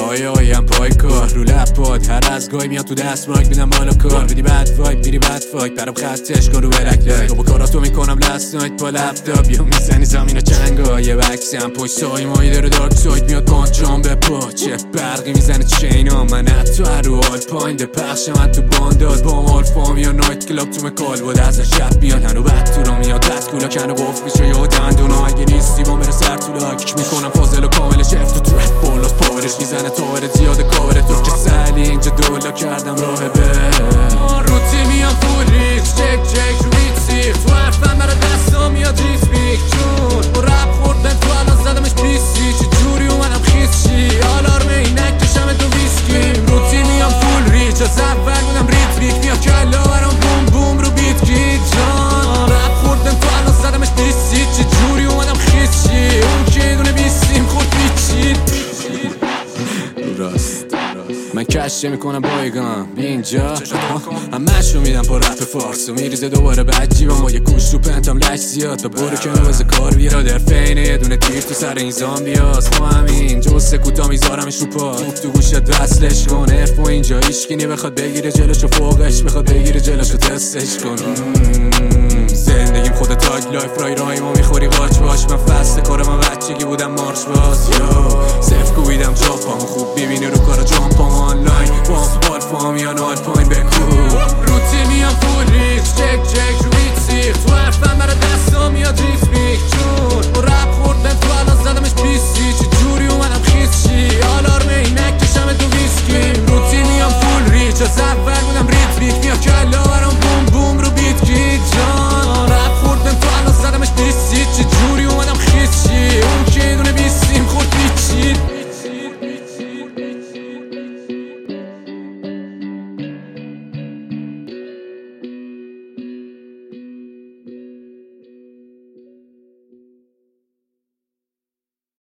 آیم پای کار رو لب پاد هر از گاهی میاد تو دست مایک میدم بالا کار بدی بد وایب میری بد فاک برام خطش کن رو برک لایک با کاراتو میکنم لست نایت با لپتاپ یا میزنی زمین و چنگا یه بکسم پشت سای مایی داره دارک ساید میاد پانچام به پا چه برقی میزنه چینا من حتی رو آل پاینده پخش من تو بانداد با مال فام یا نایت کلاب تو مکال بود از شب میاد هنو بد تو رو میاد دست کولا کنو گفت میشه یا دندونا اگه نیستی با بره سر تو لاک میکنم فاضل و کامل شفت تو ترپ بالا پاورش میزنه تاور زیاده کاور تو که سالی اینجا دولا کردم راه به رو تیمی هم فول ریکس چک رو بیت تو حرفم برا دستا میاد ریس بیک جون با رپ خوردن تو الان زدمش بیسی چه جوری اومدم خیس چی آلارم اینک کشم دو ویسکی رو تیمی هم فول ریچ از اول بودم ریت بیا کلا برام بوم بوم رو بیت گیت جان رپ خوردن تو الان زدمش بیسی چه جوری اومدم خیس چی اون که دونه بیسیم خود بیچید راست من کشه میکنم بایگان بی اینجا همش رو میدم با رپ فارس و میریزه دوباره به عجیبم با یه گوش رو پنتم لش زیاد تا برو که نوازه کار بیارا در فینه یه دونه تیر تو سر این زامبیاست ما همین جو سکوتا میذارمش رو پا تو گوشت وصلش کن اف و اینجا ایشکینی بخواد بگیره جلوشو فوقش بخواد بگیره جلوشو تستش کن زندگیم خود تاگ لایف رای ما میخوری قاچ باش من فست کار من بچگی بودم مارش باز یا صرف کوبیدم جاپام خوب ببینی رو کارا جامپام آنلاین با بال فام یا نال پاین بکو